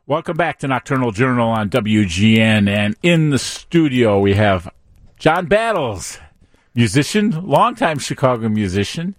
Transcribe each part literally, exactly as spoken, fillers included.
Welcome back to Nocturnal Journal on W G N, and in the studio we have John Battles, musician, longtime Chicago musician,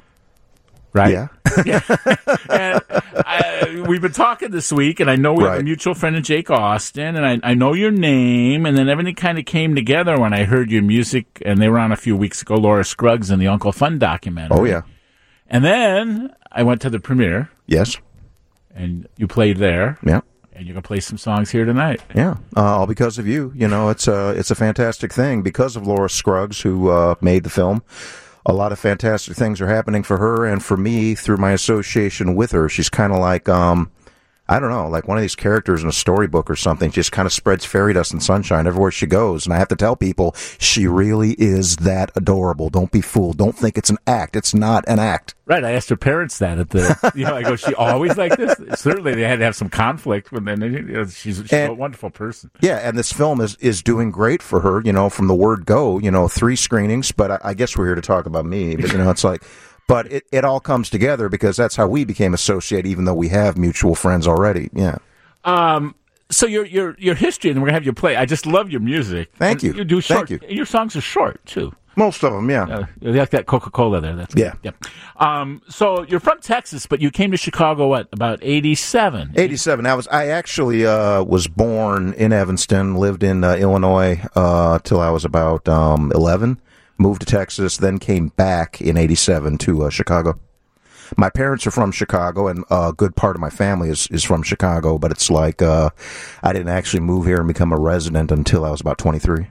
right? Yeah. yeah. And I, we've been talking this week, and I know we Right. have a mutual friend in Jake Austin, and I, I know your name, and then everything kind of came together when I heard your music, and they were on a few weeks ago, Laura Scruggs and the Uncle Fun documentary. Oh, yeah. And then I went to the premiere, Yes. and you played there. Yeah. And you're going to play some songs here tonight. Yeah. Uh, all because of you. You know, it's a, it's a fantastic thing. Because of Laura Scruggs, who uh, made the film, a lot of fantastic things are happening for her and for me through my association with her. She's kind of like, um, I don't know, like one of these characters in a storybook or something. Just kind of spreads fairy dust and sunshine everywhere she goes. And I have to tell people, she really is that adorable. Don't be fooled. Don't think it's an act. It's not an act. Right. I asked her parents that at the, you know, I go, she always like this? Certainly they had to have some conflict, but then you know, she's, she's And- a wonderful person. Yeah, and this film is, is doing great for her, you know, from the word go, you know, three screenings, but I, I guess we're here to talk about me, but, you know, it's like, but it, it all comes together because that's how we became associated, even though we have mutual friends already, yeah. Um, so your your your history, and we're gonna have you play. I just love your music. Thank And you. You do short. Thank you. And your songs are short too. Most of them, yeah. Uh, you like that Coca-Cola there. That's Yeah. Good. Yeah. Um, so you're from Texas, but you came to Chicago, what, about eighty-seven? eighty-seven. I was, I actually uh, was born in Evanston, lived in uh, Illinois uh, till I was about um, eleven, moved to Texas, then came back in eighty-seven to uh, Chicago. My parents are from Chicago, and a good part of my family is, is from Chicago, but it's like uh, I didn't actually move here and become a resident until I was about twenty-three.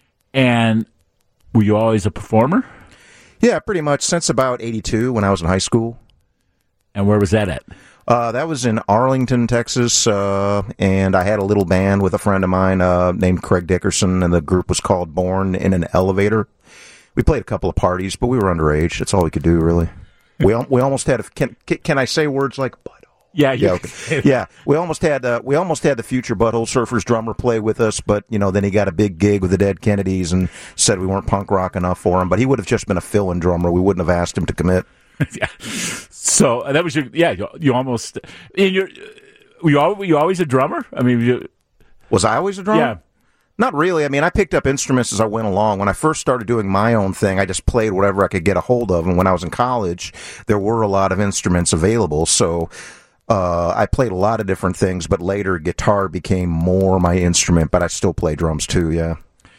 And were you always a performer? Yeah, pretty much since about eighty-two when I was in high school. And where was that at? Uh, that was in Arlington, Texas, uh, and I had a little band with a friend of mine uh, named Craig Dickerson, and the group was called Born in an Elevator. We played a couple of parties, but we were underage. That's all we could do, really. We al- we almost had a can can I say words like butthole? Yeah, you Yeah, okay. yeah. We almost had uh, we almost had the future Butthole Surfers drummer play with us, but you know then he got a big gig with the Dead Kennedys and said we weren't punk rock enough for him. But he would have just been a fill-in drummer. We wouldn't have asked him to commit. yeah. So uh, that was your yeah. You, you almost in your were you, al- were you always a drummer? I mean, you, Was I always a drummer? yeah. Not really. I mean, I picked up instruments as I went along. When I first started doing my own thing, I just played whatever I could get a hold of. And when I was in college, there were a lot of instruments available. So uh, I played a lot of different things, but later guitar became more my instrument. But I still play drums too, yeah.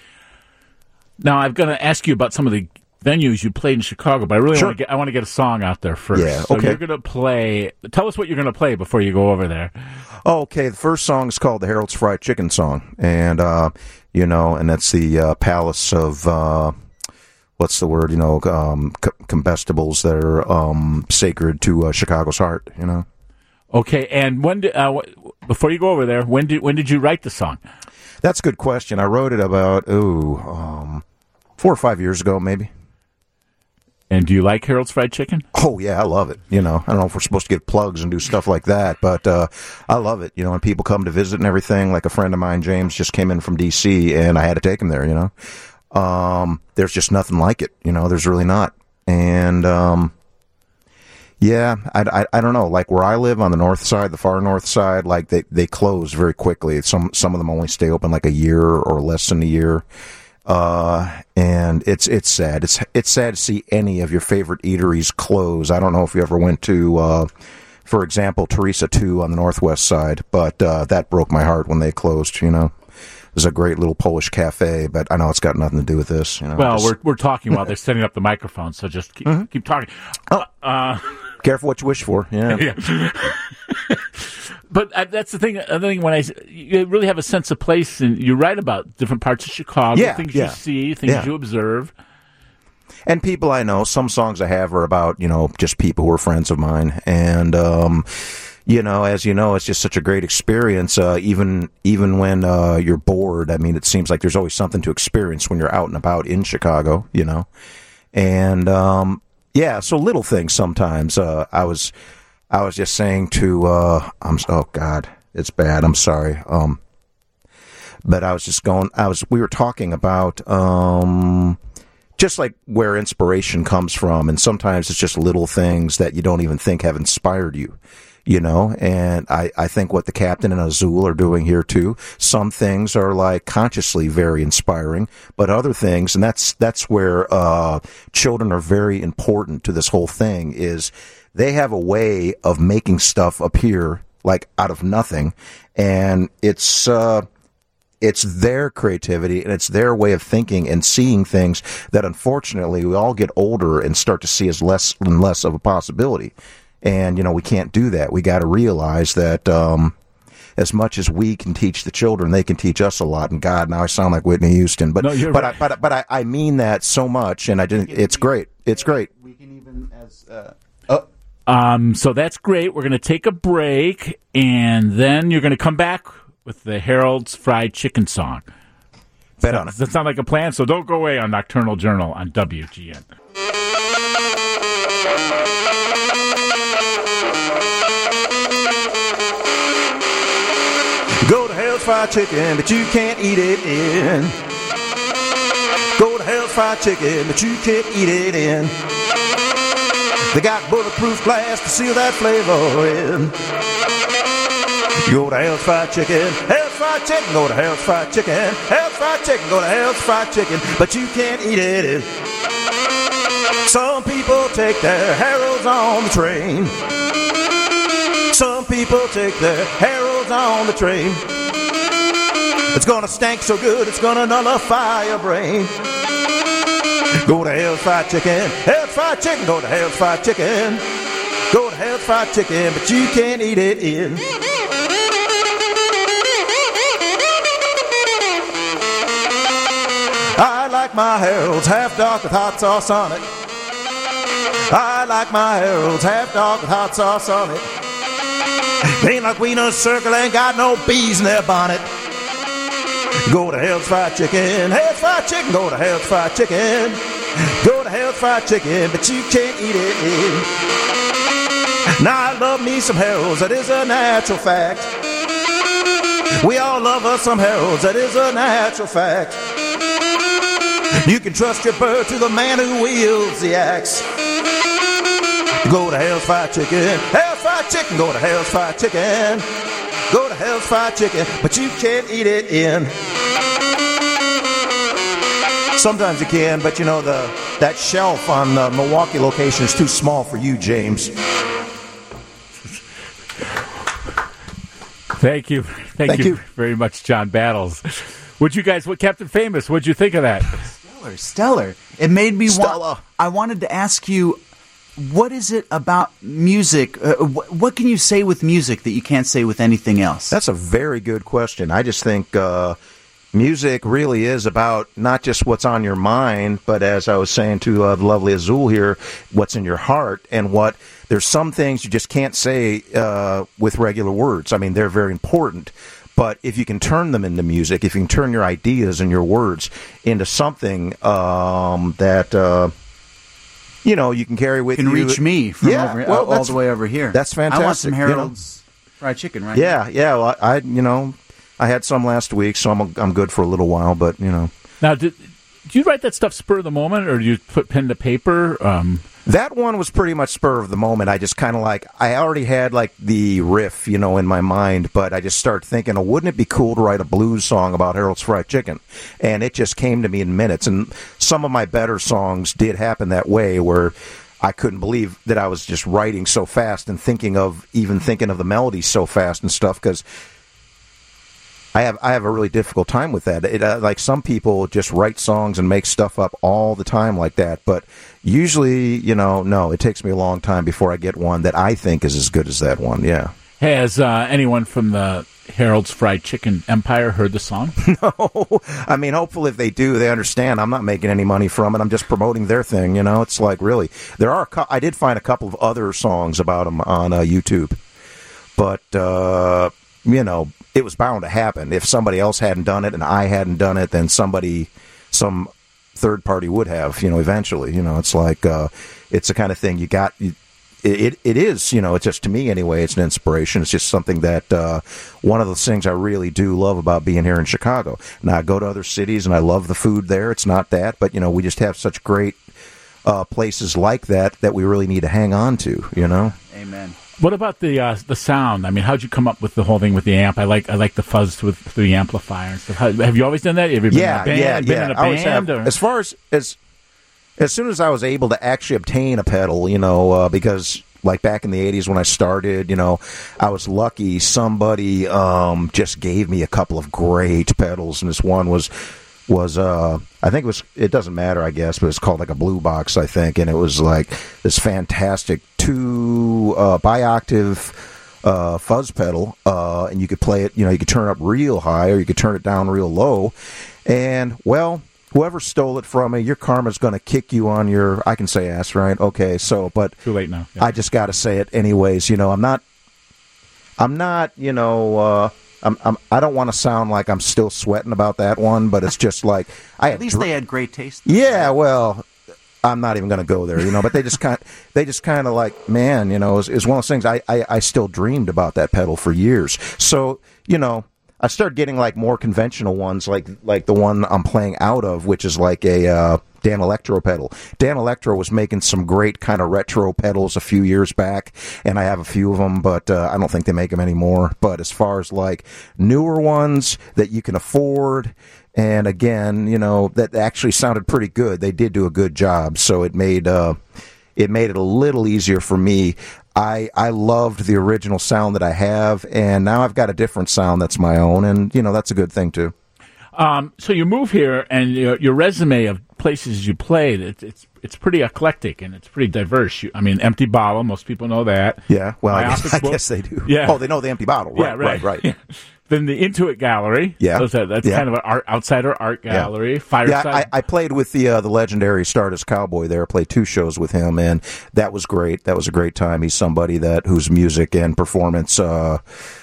Now I'm going to ask you about some of the venues you played in Chicago, but I really Sure. want to get I want to get a song out there first. Yeah, So okay. you're going to play. Tell us what you're going to play before you go over there. Oh, okay. The first song is called the Harold's Fried Chicken Song. And, uh, you know, and that's the uh, palace of, uh, what's the word, you know, um, c- combustibles that are um, sacred to uh, Chicago's heart, you know. Okay, and when did uh, wh- before you go over there, when did when did you write the song? That's a good question. I wrote it about, ooh, um, four or five years ago, maybe. And do you like Harold's Fried Chicken? Oh, yeah, I love it. You know, I don't know if we're supposed to get plugs and do stuff like that, but uh, I love it. You know, when people come to visit and everything, like a friend of mine, James, just came in from D C, and I had to take him there, you know. Um, there's just nothing like it. You know, there's really not. And, um, yeah, I, I, I don't know. Like where I live on the north side, the far north side, like they, they close very quickly. Some some of them only stay open like a year or less than a year. Uh, and it's, it's sad. It's, it's sad to see any of your favorite eateries close. I don't know if you ever went to, uh, for example, Teresa two on the northwest side, but, uh, that broke my heart when they closed, you know. It was a great little Polish cafe, but I know it's got nothing to do with this, you know. Well, Just we're we're talking while they're setting up the microphone, so just keep Mm-hmm. keep talking. Oh. Uh, careful what you wish for, yeah. yeah. But uh, that's the thing. Other thing, when I s- you really have a sense of place, and you write about different parts of Chicago, Yeah, things yeah. you see, things Yeah. you observe. And people I know, some songs I have are about, you know, just people who are friends of mine. And, um, you know, as you know, it's just such a great experience. Uh, even, even when, uh, you're bored, I mean, it seems like there's always something to experience when you're out and about in Chicago, you know. And, um, yeah, so little things sometimes. Uh, I was, I was just saying to, uh, I'm, oh God, it's bad. I'm sorry. Um, but I was just going, I was, we were talking about, um, just like where inspiration comes from, and sometimes it's just little things that you don't even think have inspired you. You know, and I, I think what the Captain and Azul are doing here too. Some things are like consciously very inspiring, but other things, and that's that's where uh, children are very important to this whole thing. Is they have a way of making stuff appear like out of nothing, and it's uh, it's their creativity and it's their way of thinking and seeing things that unfortunately we all get older and start to see as less and less of a possibility. And, you know, we can't do that. We got to realize that um, as much as we can teach the children, they can teach us a lot. And God, now I sound like Whitney Houston, but no, but, right. I, but but I, I mean that so much, and I didn't. It's great. It's great. We can even as uh, oh. Um. So that's great. We're going to take a break, and then you're going to come back with the Harold's Fried Chicken song. Bet on it. Does that sound like a plan? So don't go away on Nocturnal Journal on W G N. Go to Hell's Fried Chicken, but you can't eat it in. Go to Hell's Fried Chicken, but you can't eat it in. They got bulletproof glass to seal that flavor in. Go to Hell's Fried Chicken, Hell's Fried Chicken, go to Hell's Fried Chicken, Hell's Fried Chicken, go to Hell's Fried Chicken, but you can't eat it in. Some people take their Harold's on the train. Some people take their Harold's on the train. It's gonna stank so good, it's gonna nullify your brain. Go to Hell's Fried Chicken, Hell's Fried Chicken, go to Hell's Fried Chicken. Go to Hell's Fried Chicken, but you can't eat it in. I like my Harold's half dark with hot sauce on it. I like my Harold's half dark with hot sauce on it. Ain't like Wiener Circle, ain't got no bees in their bonnet. Go to Hell's Fried Chicken, Hell's Fried Chicken, go to Hell's Fried Chicken. Go to Hell's Fried Chicken, but you can't eat it in. Now I love me some Harold's, that is a natural fact. We all love us some Harold's, that is a natural fact. You can trust your bird to the man who wields the axe. Go to Hell's Fried Chicken, Hell's Fried Chicken, go to Hell's Fried Chicken. Go to Hell's Fried Chicken, but you can't eat it in. Sometimes you can, but you know, the that shelf on the Milwaukee location is too small for you, James. Thank you. Thank, Thank you, you very much, John Battles. Would you guys, what Captain Famous, what'd you think of that? Stellar, stellar. It made me want, I wanted to ask you, what is it about music? Uh, wh- what can you say with music that you can't say with anything else? That's a very good question. I just think uh, music really is about not just what's on your mind, but as I was saying to uh, the lovely Azul here, what's in your heart, and what there's some things you just can't say uh, with regular words. I mean, they're very important. But if you can turn them into music, if you can turn your ideas and your words into something um, that... Uh, You know, you can carry with you. Can you. reach me from yeah, over, well, all the way over here. That's fantastic. I want some Harold's you know? fried chicken, right? Yeah, yeah. Well, I, you know, I had some last week, so I'm I'm good for a little while. But you know, now did, did you write that stuff spur of the moment, or do you put pen to paper? Um, that one was pretty much spur of the moment. I just kind of like I already had like the riff, you know, in my mind, but I just started thinking, oh, wouldn't it be cool to write a blues song about Harold's Fried Chicken? And it just came to me in minutes. And some of my better songs did happen that way, where I couldn't believe that I was just writing so fast and thinking of even thinking of the melodies so fast and stuff, because I have I have a really difficult time with that. It, uh, like some people just write songs and make stuff up all the time like that, but usually, you know, no, it takes me a long time before I get one that I think is as good as that one. Yeah. Has uh, anyone from the Harold's Fried Chicken Empire heard the song? No. I mean, hopefully if they do, they understand I'm not making any money from it. I'm just promoting their thing, you know? It's like, really. There are. A co- I did find a couple of other songs about them on uh, YouTube. But, uh, you know, it was bound to happen. If somebody else hadn't done it and I hadn't done it, then somebody, some third party would have, you know, eventually. You know, it's like, uh, it's the kind of thing you got... You, It it is, you know, it's just, to me anyway, it's an inspiration. It's just something that, uh, one of the things I really do love about being here in Chicago. Now, I go to other cities and I love the food there. It's not that, but, you know, we just have such great uh, places like that that we really need to hang on to, you know? Amen. What about the uh, the sound? I mean, how'd you come up with the whole thing with the amp? I like I like the fuzz with through the amplifier and stuff. How, have you always done that? Have you been Yeah, in a band? yeah, been yeah. in a I always band? have. Or? As far as, as as soon as I was able to actually obtain a pedal, you know, uh, because like back in the eighties when I started, you know, I was lucky. Somebody um, just gave me a couple of great pedals, and this one was was uh, I think it was. It doesn't matter, I guess, but it's called like a Blue Box, I think, and it was like this fantastic two uh, bi-octave uh, fuzz pedal, uh, and you could play it. You know, you could turn it up real high or you could turn it down real low, and well. Whoever stole it from me, your karma's going to kick you on your, I can say ass, right? Okay, so, but Too late now. Yeah. I just got to say it anyways. You know, I'm not, I'm not, you know, uh, I'm, I'm, I don't want to sound like I'm still sweating about that one, but it's just like, I At had least dr- they had great taste. yeah, well, I'm not even going to go there, you know, but they just kind they just kind of like, man, you know, is is one of those things I, I, I still dreamed about that pedal for years. So, you know, I started getting like more conventional ones, like like the one I'm playing out of, which is like a uh, Dan Electro pedal. Dan Electro was making some great kind of retro pedals a few years back, and I have a few of them, but uh, I don't think they make them anymore. But as far as like newer ones that you can afford, and again, you know, that actually sounded pretty good. They did do a good job, so it made uh, it made it a little easier for me. I, I loved the original sound that I have, and now I've got a different sound that's my own, and, you know, that's a good thing, too. Um, so you move here, and your, your resume of places you played, it, it's it's pretty eclectic, and it's pretty diverse. You, I mean, Empty Bottle, most people know that. Yeah, well, My I guess, Office I Book. guess they do. Yeah. Oh, they know the Empty Bottle. Right, Yeah, right. right, right. Then the Intuit Gallery. Yeah. Those are- that's Yeah. kind of an art, outsider art Yeah. gallery. Yeah, Fireside. I, I played with the uh, the legendary Stardust Cowboy there. I played two shows with him, and that was great. That was a great time. He's somebody that whose music and performance uh,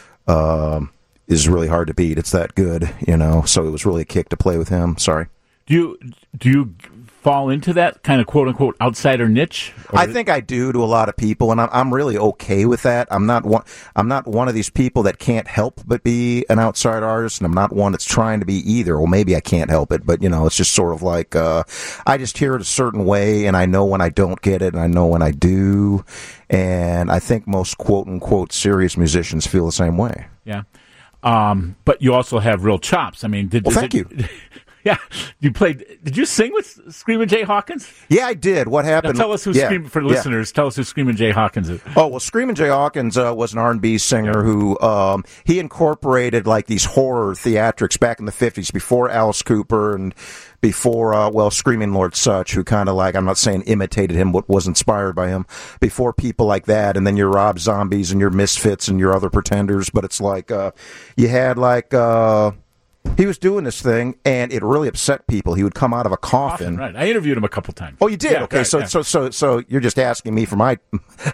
um, is really hard to beat. It's that good, you know. So it was really a kick to play with him. Sorry. do you do you fall into that kind of quote unquote outsider niche? Or- I think I do to a lot of people, and I'm I'm really okay with that. I'm not one I'm not one of these people that can't help but be an outside artist, and I'm not one that's trying to be either. Well, maybe I can't help it, but you know, it's just sort of like uh, I just hear it a certain way, and I know when I don't get it, and I know when I do, and I think most quote unquote serious musicians feel the same way. Yeah. Um, but you also have real chops. I mean, did Well, is thank it- you. Yeah, you played. Did you sing with Screamin' Jay Hawkins? Yeah, I did. What Now happened? tell us who yeah, Scream, for yeah. listeners. Tell us who Screamin' Jay Hawkins is. Oh, well, Screamin' Jay Hawkins uh, was an R and B singer who um, he incorporated like these horror theatrics back in the fifties before Alice Cooper and before, uh, well, Screaming Lord Sutch, who kind of like, I'm not saying imitated him, but was inspired by him, before people like that, and then your Rob Zombies and your Misfits and your other Pretenders, but it's like, uh, you had like, uh, he was doing this thing, and it really upset people. He would come out of a coffin. Right. I interviewed him a couple times. Oh, you did? Yeah, okay, right, so yeah. so so so you're just asking me for my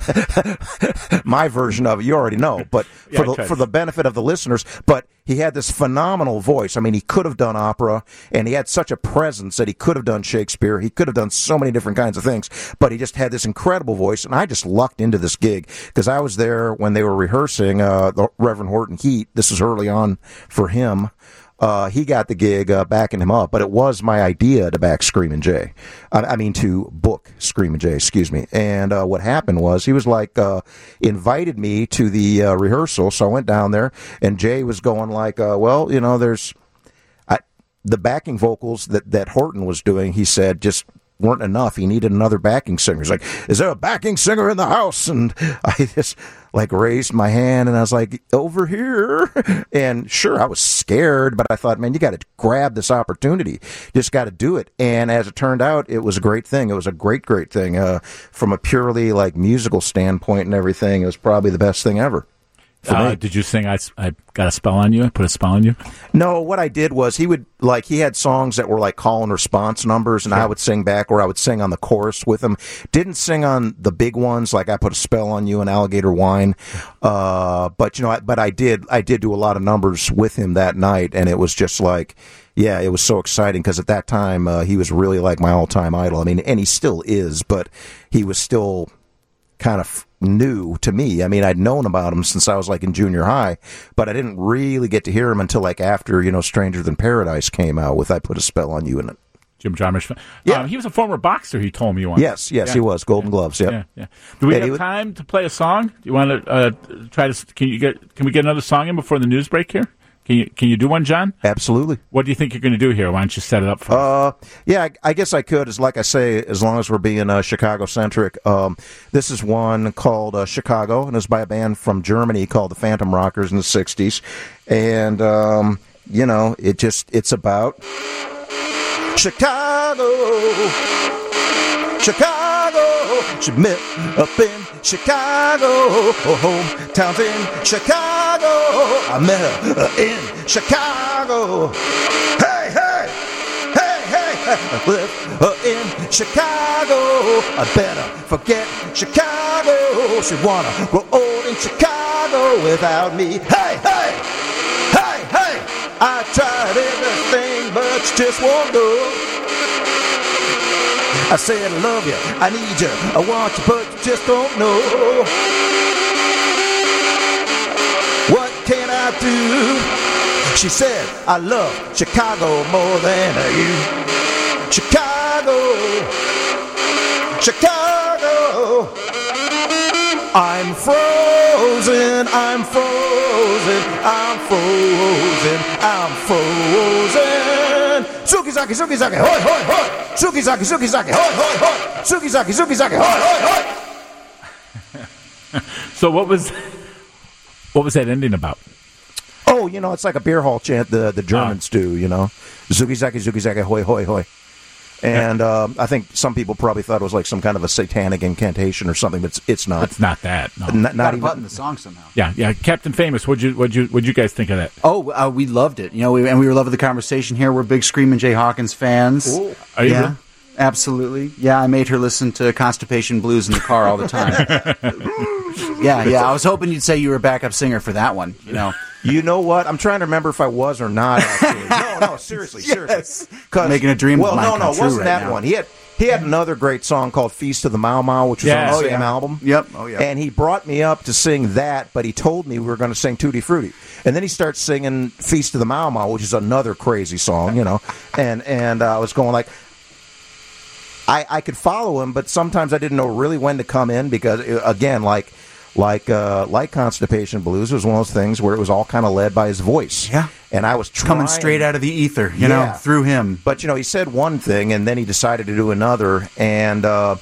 my version of it. You already know, but Yeah, for I the tried. for the benefit of the listeners, but he had this phenomenal voice. I mean, he could have done opera, and he had such a presence that he could have done Shakespeare. He could have done so many different kinds of things, but he just had this incredible voice, and I just lucked into this gig because I was there when they were rehearsing uh, the Reverend Horton Heat. This was early on for him. Uh, he got the gig uh, backing him up, but it was my idea to back Screamin' Jay. I, I mean, to book Screamin' Jay, excuse me. And uh, what happened was he was like, uh, invited me to the uh, rehearsal, so I went down there, and Jay was going like, uh, well, you know, there's I, the backing vocals that, that Horton was doing, he said, just weren't enough. He needed another backing singer. He's like, is there a backing singer in the house? And I just like raised my hand and I was like, over here. And sure, I was scared, but I thought, man, you got to grab this opportunity. Just got to do it. And as it turned out, it was a great thing. It was a great, great thing. Uh, from a purely like musical standpoint and everything, it was probably the best thing ever. for Uh, me. did you sing I, I Got a Spell on You? I put a spell on you? No, what I did was he would, like, he had songs that were like call and response numbers, and I would sing back, or I would sing on the chorus with him. Didn't sing on the big ones, like I Put a Spell on You and Alligator Wine. Uh, but, you know, I, but I did, I did do a lot of numbers with him that night, and it was just like, yeah, it was so exciting because at that time, uh, he was really like my all-time idol. I mean, and he still is, but he was still kind of new to me. I mean, I'd known about him since I was like in junior high, but I didn't really get to hear him until like after, you know, Stranger Than Paradise came out with I Put a Spell on You in it. Jim Jarmusch. Yeah. Um, he was a former boxer, he told me once. Yes, yes, Yeah. he was. Golden Gloves, yeah. Yeah, yeah. Do we And he have was- time to play a song? Do you want to uh, try to? Can you get? Can we get another song in before the news break here? Can you? Can you do one, John? Absolutely. What do you think you're going to do here? Why don't you set it up for us? Uh, yeah, I, I guess I could. Is like I say, as long as we're being uh, Chicago centric. Um, this is one called uh, Chicago, and it's by a band from Germany called the Phantom Rockers in the sixties. And um, you know, it just it's about Chicago, Chicago. She met up in Chicago, oh, hometowns in Chicago. I met her uh, in Chicago. Hey, hey, hey, hey, hey. I live uh, in Chicago. I better forget Chicago. She wanna grow old in Chicago without me. Hey, hey, hey, hey. I tried everything, but she just won't go. I said I love you, I need you, I want you, but you just don't know. What can I do? She said, I love Chicago more than you. Chicago, Chicago. I'm frozen, I'm frozen, I'm frozen, I'm frozen. Suki zaki, suki zaki, hoi, hoi, hoi. Suki zaki, suki zaki, hoi, hoi, hoi. Suki zaki, suki zaki, hoi, hoi, hoi. So what was what was that ending about? Oh, you know, it's like a beer hall chant the, the Germans Ah. do, you know. Zuki zaki, zuki zaki, hoi, hoi, hoi. And um, I think some people probably thought it was like some kind of a satanic incantation or something, but it's, it's not. It's not that. No. N- not Got a even. button the song somehow. Yeah, yeah. Captain Famous. What'd you what'd you what'd you guys think of that? Oh, uh, we loved it. You know, we, and we were loving the conversation here. We're big Screamin' Jay Hawkins fans. Ooh. Are you yeah, really? absolutely. Yeah, I made her listen to Constipation Blues in the car all the time. yeah, yeah. I was hoping you'd say you were a backup singer for that one. You know, You know what? I'm trying to remember if I was or not, actually. no, no, seriously, Yes. seriously. 'Cause- Making a dream of Well, mine no, come no, it true wasn't right that now. one. He had he had another great song called Feast of the Mau Mau, which was Yeah. on the Oh, same yeah. album. Yep. Oh, yeah. And he brought me up to sing that, but he told me we were going to sing Tutti Frutti. And then he starts singing Feast of the Mau Mau, which is another crazy song, you know. And and uh, I was going like, I, I could follow him, but sometimes I didn't know really when to come in because, uh, again, like like uh, like Constipation Blues was one of those things where it was all kind of led by his voice. Yeah. And I was trying, coming straight out of the ether. You know, Yeah. through him. But, you know, he said one thing, and then he decided to do another. And, uh,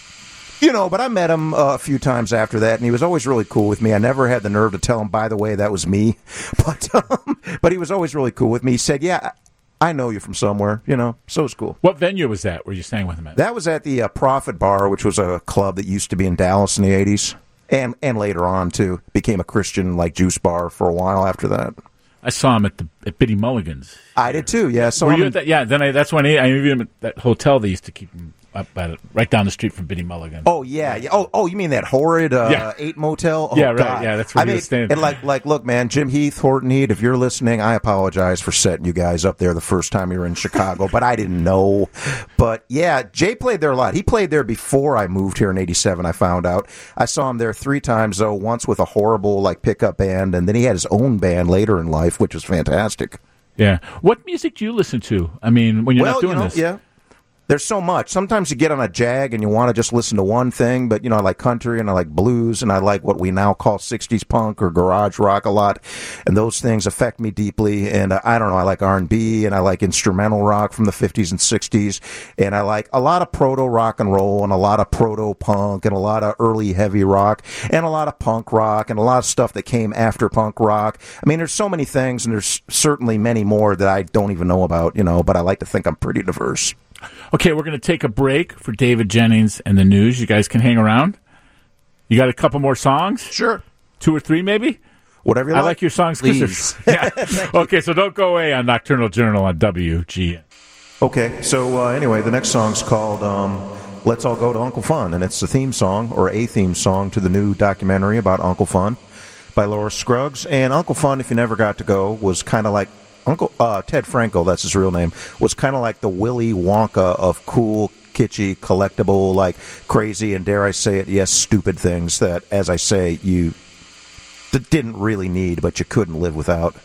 you know, but I met him uh, a few times after that, and he was always really cool with me. I never had the nerve to tell him, by the way, that was me. But, um, but he was always really cool with me. He said, yeah, I know you from somewhere, you know, so it's cool. What venue was that? Where you sang with him at? That was at the uh, Profit Bar, which was a club that used to be in Dallas in the eighties. And, and later on, too. Became a Christian, like, juice bar for a while after that. I saw him at the at Biddy Mulligan's. I did, too, yeah. So Were I'm you in- at that? Yeah. Then I, that's when I, I interviewed him at that hotel they used to keep him up at, right down the street from Biddy Mulligan. Oh yeah, yeah. Oh, oh, you mean that horrid uh, Yeah. eight motel? Oh, Yeah, right. God. Yeah, that's where I he mean, was staying. And like, like, look, man, Jim Heath, Horton Heat, if you're listening, I apologize for setting you guys up there the first time you were in Chicago, but I didn't know. But yeah, Jay played there a lot. He played there before I moved here in eighty-seven. I found out. I saw him there three times though. Once with a horrible like pickup band, and then he had his own band later in life, which was fantastic. Yeah. What music do you listen to? I mean, when you're well, not doing you know, this. yeah. There's so much. Sometimes you get on a jag and you want to just listen to one thing, but, you know, I like country and I like blues and I like what we now call sixties punk or garage rock a lot. And those things affect me deeply. And uh, I don't know, I like R and B and I like instrumental rock from the fifties and sixties. And I like a lot of proto rock and roll and a lot of proto punk and a lot of early heavy rock and a lot of punk rock and a lot of stuff that came after punk rock. I mean, there's so many things and there's certainly many more that I don't even know about, you know, but I like to think I'm pretty diverse. Okay, we're going to take a break for David Jennings and the news. You guys can hang around. You got a couple more songs? Sure. Two or three, maybe? Whatever you I like. like your songs. 'cause Please. they're- Yeah. Okay, so don't go away on Nocturnal Journal on W G N. Okay, so uh, anyway, the next song's called um, Let's All Go to Uncle Fun, and it's the theme song, or a theme song, to the new documentary about Uncle Fun by Laura Scruggs. And Uncle Fun, if you never got to go, was kind of like Uncle uh, Ted Frankel, that's his real name, was kind of like the Willy Wonka of cool, kitschy, collectible, like crazy, and dare I say it, yes, stupid things that, as I say, you d- didn't really need, but you couldn't live without.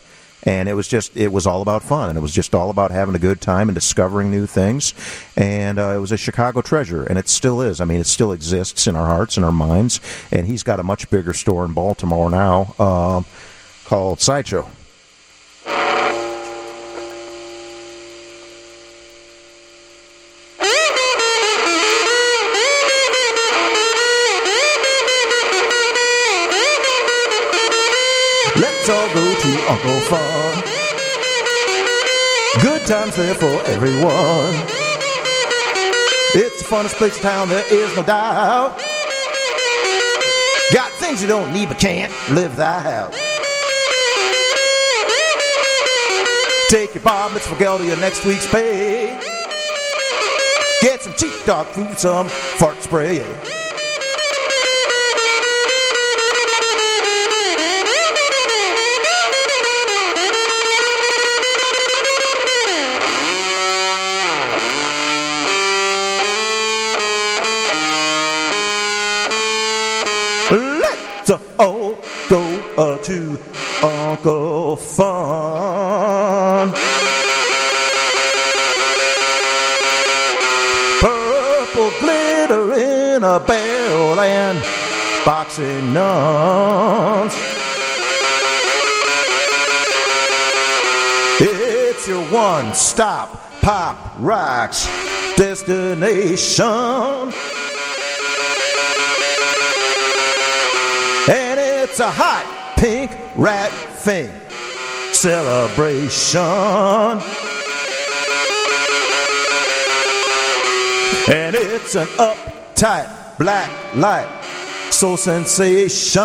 And it was just, it was all about fun, and it was just all about having a good time and discovering new things. And uh, it was a Chicago treasure, and it still is. I mean, it still exists in our hearts and our minds. And he's got a much bigger store in Baltimore now uh, called Sideshow. Let's all go to Uncle Fun. Good times there for everyone. It's the funnest place in town, there is no doubt. Got things you don't need but can't live without. Take your bar mitzvah girl to your next week's pay. Get some cheap dog food, some fart spray. Let's all go uh, to Uncle Fun. Purple glitter in a barrel and boxing nuns. It's your one-stop pop rocks destination. And it's a hot pink rat fink celebration. And it's an uptight black light soul sensation.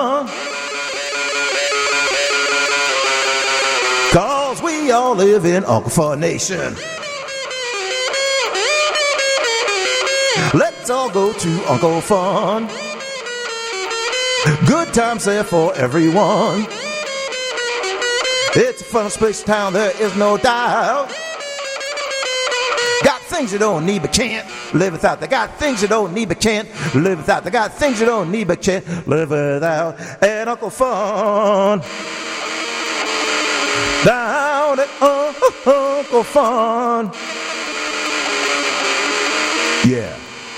Cause we all live in Uncle Fun Nation. Let's all go to Uncle Fun. Good times there for everyone. It's the funnest place in town, there is no doubt. Got things you don't need but can't live without. They got things you don't need but can't live without. They got things you don't need but can't live without. And Uncle Fun, down at Uncle Fun. Yeah.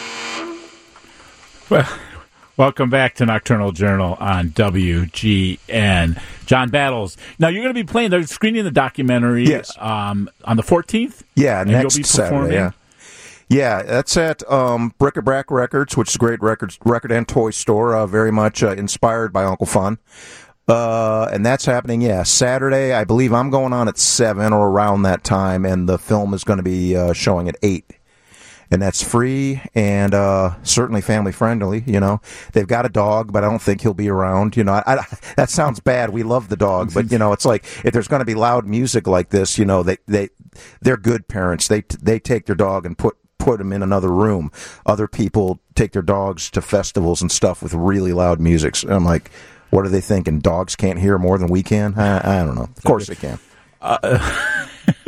Well, welcome back to Nocturnal Journal on W G N. John Battles. Now, you're going to be playing, they're screening the documentary yes. um, on the fourteenth? Yeah, and next you'll be Saturday, yeah. Yeah, that's at um, Bric-a-Brac Records, which is a great record, record and toy store, uh, very much uh, inspired by Uncle Fun. Uh, and that's happening, yeah, Saturday. I believe I'm going on at seven or around that time, and the film is going to be uh, showing at eight. And that's free and uh, certainly family friendly. You know, they've got a dog, but I don't think he'll be around. You know, I, I, that sounds bad. We love the dog, but you know, it's like if there's going to be loud music like this, you know, they they they're good parents. They they take their dog and put put him in another room. Other people take their dogs to festivals and stuff with really loud music. And I'm like, what are they thinking? Dogs can't hear more than we can? I, I don't know. Of course they can. Uh,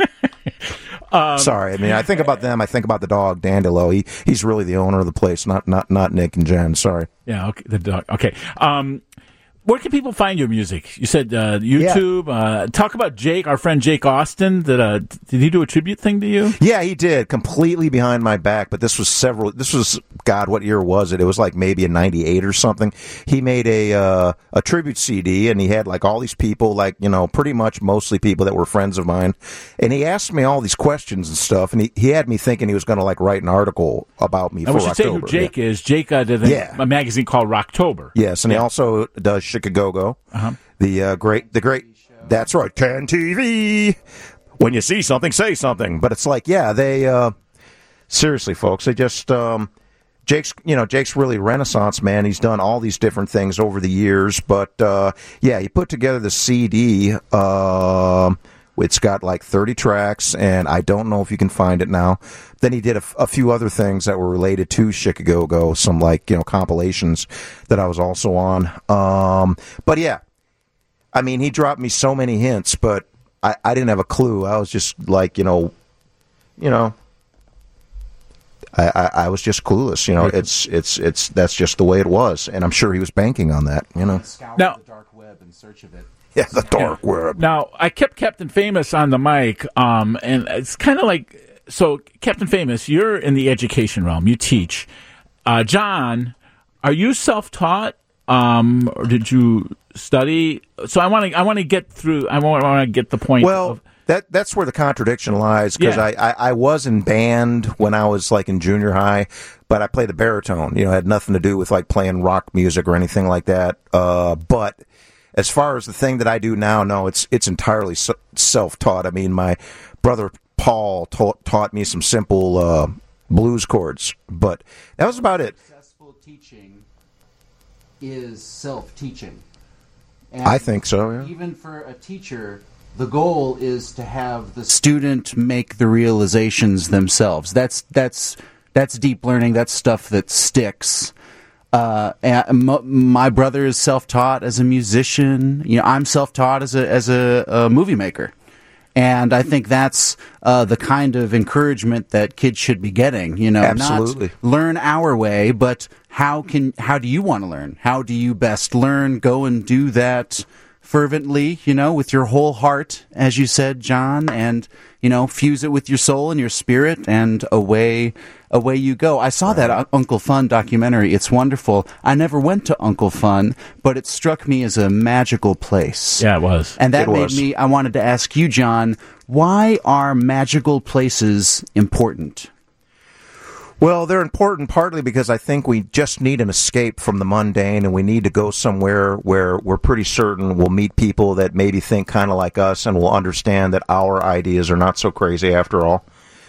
Um, Sorry, I mean, I think about them. I think about the dog, Dandelo. He he's really the owner of the place, not not not Nick and Jen. Sorry. Yeah, okay. The dog. Okay. Um, where can people find your music? You said uh, YouTube. Yeah. Uh, talk about Jake, our friend Jake Austin. Did uh, did he do a tribute thing to you? Yeah, he did. Completely behind my back. But this was several. This was God. What year was it? It was like maybe in ninety-eight or something. He made a uh, a tribute C D, and he had like all these people, like you know, pretty much mostly people that were friends of mine. And he asked me all these questions and stuff, and he, he had me thinking he was going to like write an article about me. And for we should October. say who Jake yeah. is. Jake uh, did a, yeah. a magazine called Rocktober. Yes, and yeah. he also does Chicago. Uh-huh. The uh, great, the great. That's right, ten T V. When you see something, say something. But it's like, yeah, they. Uh, seriously, folks, they just. Um, Jake's, you know, Jake's really Renaissance man. He's done all these different things over the years, but uh, yeah, he put together the C D. Uh, it's got like thirty tracks, and I don't know if you can find it now. Then he did a, a few other things that were related to Chicago, some like you know compilations that I was also on. Um, but yeah, I mean, he dropped me so many hints, but I, I didn't have a clue. I was just like, you know, you know. I, I, I was just clueless, you know. It's it's it's that's just the way it was, and I'm sure he was banking on that, you know. Scour now, the dark web in search of it. Yeah, the dark web. Now, I kept Captain Famous on the mic, um, and it's kind of like, so Captain Famous, you're in the education realm. You teach. Uh, John, are you self-taught, um, or did you study? So I want to, I want to get through. I want, I want to get the point. Well, of, that that's where the contradiction lies, because Yeah. I, I, I was in band when I was like in junior high, but I played the baritone. You know, it had nothing to do with like playing rock music or anything like that. Uh, but as far as the thing that I do now, no, it's it's entirely s- self-taught. I mean, my brother Paul taught taught me some simple uh, blues chords, but that was about it. Successful teaching is self-teaching. And I think so, yeah. Even for a teacher, the goal is to have the student make the realizations themselves. That's that's that's deep learning. That's stuff that sticks. Uh, and m- my brother is self-taught as a musician. You know, I'm self-taught as a as a, a movie maker. And I think that's uh, the kind of encouragement that kids should be getting. You know, Absolutely. not learn our way, but how can how do you want to learn? How do you best learn? Go and do that fervently, you know, with your whole heart, as you said, John, and you know, fuse it with your soul and your spirit, and away away you go. I saw that Un- Uncle Fun documentary. It's wonderful. I never went to Uncle Fun, but it struck me as a magical place. yeah, it was. And that It made was. me, I wanted to ask you, John, why are magical places important? Well, they're important partly because I think we just need an escape from the mundane, and we need to go somewhere where we're pretty certain we'll meet people that maybe think kind of like us, and will understand that our ideas are not so crazy after all.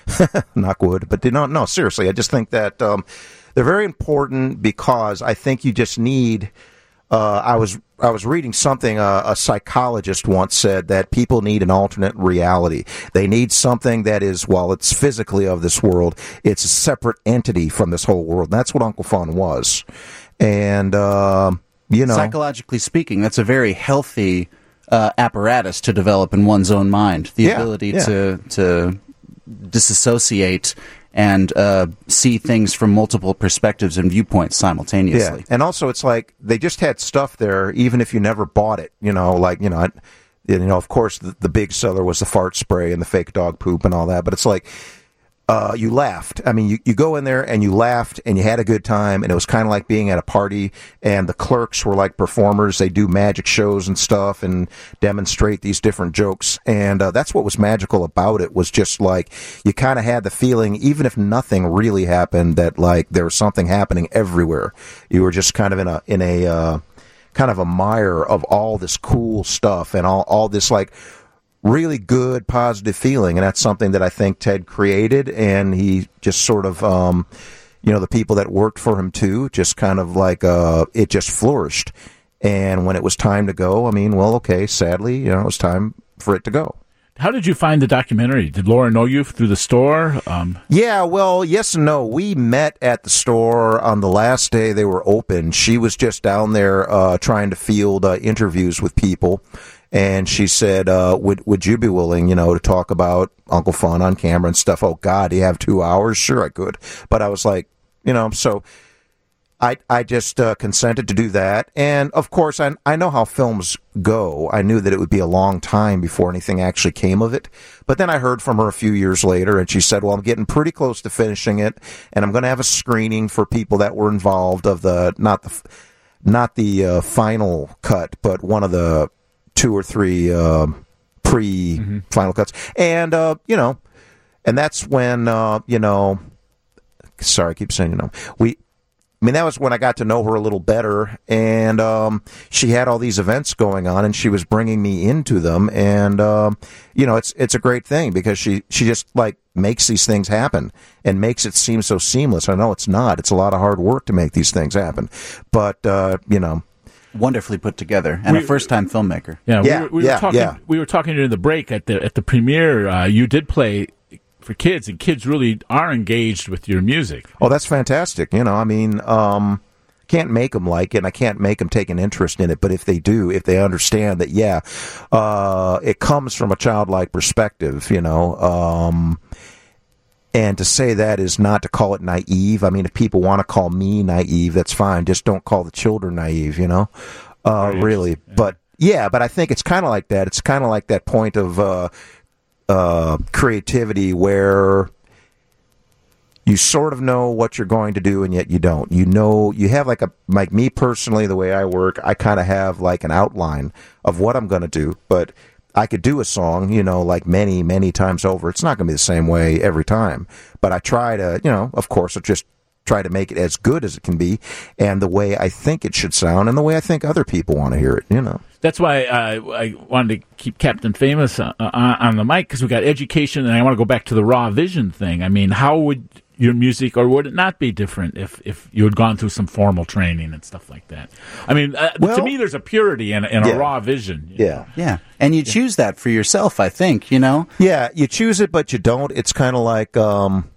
Knock wood. But they don't, no, seriously, I just think that um, they're very important because I think you just need... Uh, I was I was reading something uh, a psychologist once said that people need an alternate reality. They need something that is, while it's physically of this world, it's a separate entity from this whole world. And that's what Uncle Fun was. And, uh, you know... Psychologically speaking, that's a very healthy uh, apparatus to develop in one's own mind. The Yeah, ability yeah. to to disassociate and uh, see things from multiple perspectives and viewpoints simultaneously. Yeah, and also it's like they just had stuff there, even if you never bought it. You know, like you know, I, you know, of course, the, the big seller was the fart spray and the fake dog poop and all that. But it's like uh, you laughed. I mean, you, you go in there and you laughed and you had a good time, and it was kind of like being at a party. And the clerks were like performers; they do magic shows and stuff and demonstrate these different jokes. And uh, that's what was magical about it. Was just like you kind of had the feeling, even if nothing really happened, that like there was something happening everywhere. You were just kind of in a in a uh, kind of a mire of all this cool stuff and all all this like really good positive feeling. And that's something that I think Ted created, and he just sort of um, you know, the people that worked for him too, just kind of like uh, it just flourished. And when it was time to go, I mean, well, okay, sadly, you know, it was time for it to go. How did you find the documentary? Did Laura know you through the store? Um, Yeah, well, yes and no. We met at the store on the last day they were open. She was just down there uh, trying to field uh, interviews with people, and she said, uh, "Would would you be willing, you know, to talk about Uncle Fun on camera and stuff?" Oh God, do you have two hours? Sure, I could. But I was like, you know, so I I just uh, consented to do that. And of course, I I know how films go. I knew that it would be a long time before anything actually came of it. But then I heard from her a few years later, and she said, "Well, I'm getting pretty close to finishing it, and I'm going to have a screening for people that were involved of the not the not the uh, final cut, but one of the two or three uh, pre-final mm-hmm. cuts." And uh, you know, and that's when uh, you know. Sorry, I keep saying you know we. I mean, that was when I got to know her a little better, and um, she had all these events going on, and she was bringing me into them, and um, you know, it's it's a great thing because she, she just like makes these things happen and makes it seem so seamless. I know it's not; it's a lot of hard work to make these things happen, but uh, you know, wonderfully put together, and we, a first-time filmmaker. Yeah, yeah, we were, we yeah, were talking. Yeah. We were talking during the break at the at the premiere. Uh, you did play for kids, and kids really are engaged with your music. Oh, that's fantastic. You know, I mean, um, can't make them like it, and I can't make them take an interest in it, but if they do, if they understand that, yeah, uh, it comes from a childlike perspective, you know, um, and to say that is not to call it naive. I mean, if people want to call me naive, that's fine. Just don't call the children naive, you know, uh, really. Yeah. But Yeah, but I think it's kind of like that. It's kind of like that point of uh, uh, creativity where you sort of know what you're going to do, and yet you don't. You know, you have like a, like me personally, the way I work, I kind of have like an outline of what I'm going to do, but I could do a song, you know, like many, many times over. It's not going to be the same way every time, but I try to, you know, of course, I just try to make it as good as it can be, and the way I think it should sound, and the way I think other people want to hear it, you know. That's why uh, I wanted to keep Captain Famous uh, on the mic, because we got education, and I want to go back to the Raw Vision thing. I mean, how would your music, or would it not be different if, if you had gone through some formal training and stuff like that? I mean, uh, well, to me, there's a purity in, in a yeah. Raw Vision. Yeah. know? Yeah. And you choose that for yourself, I think, you know? Yeah, you choose it, but you don't. It's kind of like... Um,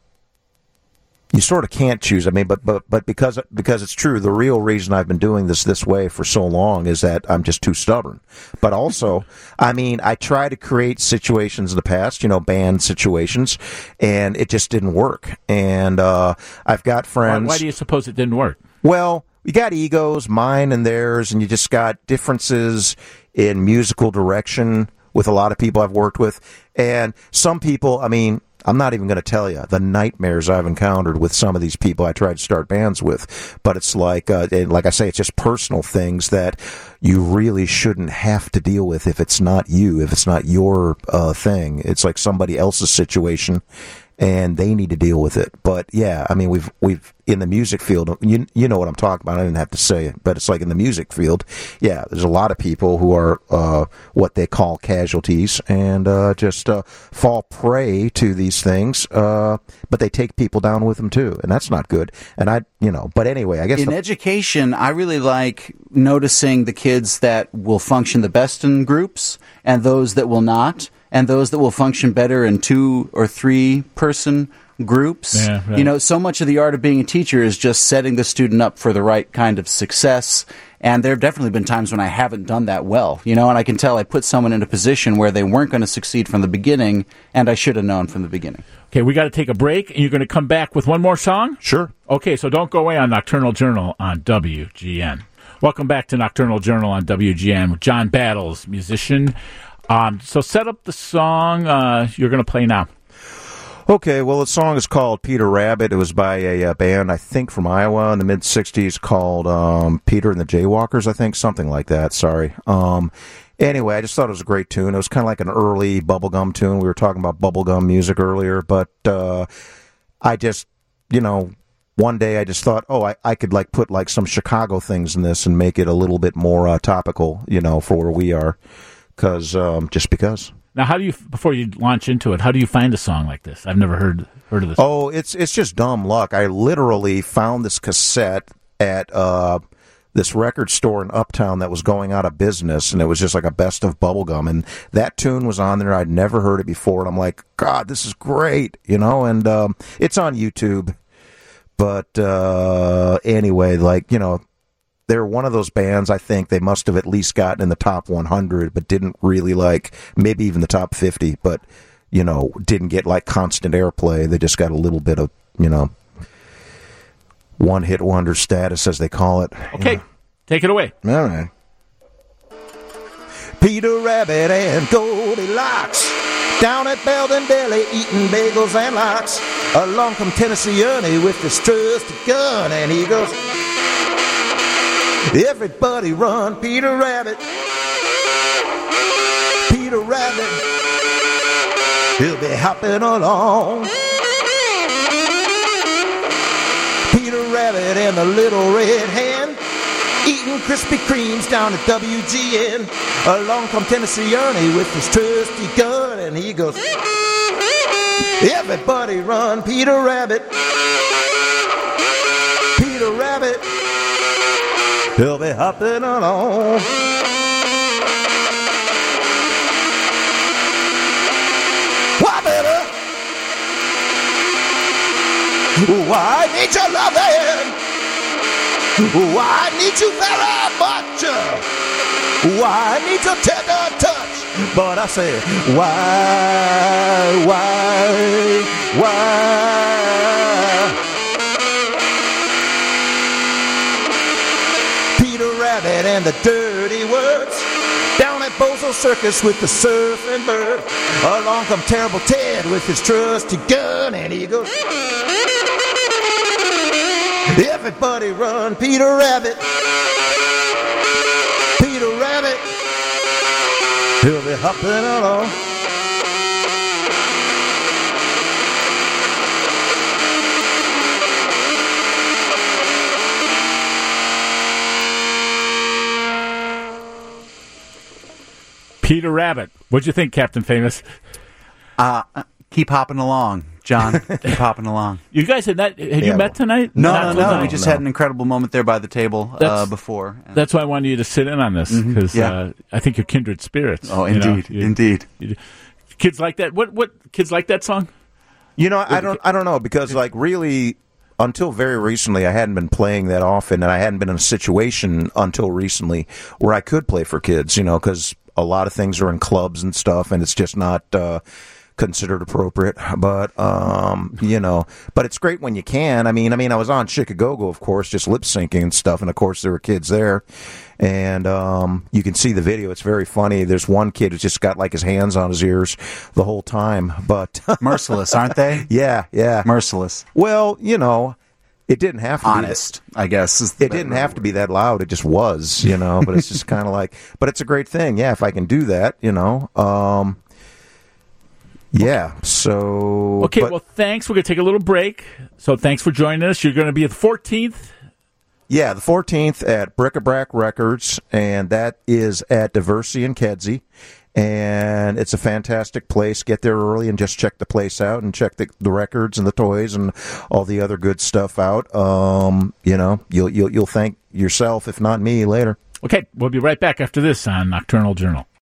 You sort of can't choose. I mean, but but but because because it's true. The real reason I've been doing this this way for so long is that I'm just too stubborn. But also, I mean, I try to create situations in the past, you know, band situations, and it just didn't work. And uh, I've got friends. Why, why do you suppose it didn't work? Well, you got egos, mine and theirs, and you just got differences in musical direction with a lot of people I've worked with, and some people. I mean. I'm not even going to tell you the nightmares I've encountered with some of these people I tried to start bands with. But it's like, uh, and like I say, it's just personal things that you really shouldn't have to deal with if it's not you, if it's not your uh, thing. It's like somebody else's situation, and they need to deal with it. But yeah, I mean, we've we've in the music field, you you know what I'm talking about. I didn't have to say it, but it's like in the music field, yeah, there's a lot of people who are uh, what they call casualties, and uh, just uh, fall prey to these things. Uh, but they take people down with them too, and that's not good. And I, you know, but anyway, I guess in the, education, I really like noticing the kids that will function the best in groups and those that will not. And those that will function better in two or three person groups. Yeah, right. You know, so much of the art of being a teacher is just setting the student up for the right kind of success. And there have definitely been times when I haven't done that well, you know, and I can tell I put someone in a position where they weren't going to succeed from the beginning, and I should have known from the beginning. Okay, we got to take a break, and you're going to come back with one more song? Sure. Okay, so don't go away on Nocturnal Journal on W G N. Welcome back to Nocturnal Journal on W G N with John Battles, musician. Um, so set up the song uh, you're going to play now. Okay, well, the song is called Peter Rabbit. It was by a, a band, I think, from Iowa in the mid-sixties called um, Peter and the Jaywalkers, I think, something like that, sorry. Um, anyway, I just thought it was a great tune. It was kind of like an early bubblegum tune. We were talking about bubblegum music earlier, but uh, I just, you know, one day I just thought, oh, I, I could, like, put, like, some Chicago things in this and make it a little bit more uh, topical, you know, for where we are. Because um, just because. Now, how do you, before you launch into it, how do you find a song like this? I've never heard heard of this. Oh, it's it's just dumb luck. I literally found this cassette at uh, this record store in Uptown that was going out of business, and it was just like a best of bubblegum. And that tune was on there. I'd never heard it before, and I'm like, God, this is great, you know. And um, it's on YouTube. But uh, anyway, like, you know, they're one of those bands, I think they must have at least gotten in the top one hundred, but didn't really, like, maybe even the top fifty, but, you know, didn't get, like, constant airplay. They just got a little bit of, you know, one-hit wonder status, as they call it. Okay, yeah. Take it away. All right. Peter Rabbit and Goldilocks down at Belden Deli eating bagels and lox. Along come Tennessee Ernie with his trusty gun, and he goes... Everybody run, Peter Rabbit. Peter Rabbit. He'll be hopping along. Peter Rabbit and the little red hen eating Krispy Kremes down at W G N. Along come Tennessee Ernie with his trusty gun, and he goes, everybody run, Peter Rabbit. Peter Rabbit. He'll be hopping along. Why, baby? Why I need your loving? Why I need you very much? Why I need your tender touch? But I say, why, why, why? And the dirty words full circus with the surfing bird. Along come Terrible Ted with his trusty gun, and he goes, everybody run, Peter Rabbit. Peter Rabbit, he'll be hopping along. Peter Rabbit. What'd you think, Captain Famous? Uh, keep hopping along, John. Keep hopping along. You guys had that? Had Yeah, you met well, tonight? No, Not no, no. tonight. We just no. had an incredible moment there by the table uh, That's- before. That's why I wanted you to sit in on this because yeah. uh, I think you're kindred spirits. Oh, you know? indeed, You- indeed. you- kids like that. What? What? Kids like that song? You know, I don't, I don't know, because like really, until very recently, I hadn't been playing that often, and I hadn't been in a situation until recently where I could play for kids. You know, because a lot of things are in clubs and stuff, and it's just not uh, considered appropriate. But um, you know, but it's great when you can. I mean, I mean, I was on Chicago, of course, just lip syncing and stuff, and of course there were kids there. And um, you can see the video. It's very funny. There's one kid who's just got like his hands on his ears the whole time. But Merciless, aren't they? yeah, yeah. Merciless. Well, you know, it didn't have to Honest, I guess. Is be. the It didn't better have to be that loud. It just was, you know. But it's just kind of like. But it's a great thing. Yeah, if I can do that, you know. Um, yeah. So. Okay. but- Well, thanks. We're gonna take a little break. So thanks for joining us. You're going to be the fourteenth. Yeah, the fourteenth at Bric-a-Brac Records, and that is at Diversey and Kedzie. And it's a fantastic place. Get there early and just check the place out and check the, the records and the toys and all the other good stuff out. Um, you know, you'll, you'll, you'll thank yourself, if not me, later. Okay. We'll be right back after this on Nocturnal Journal.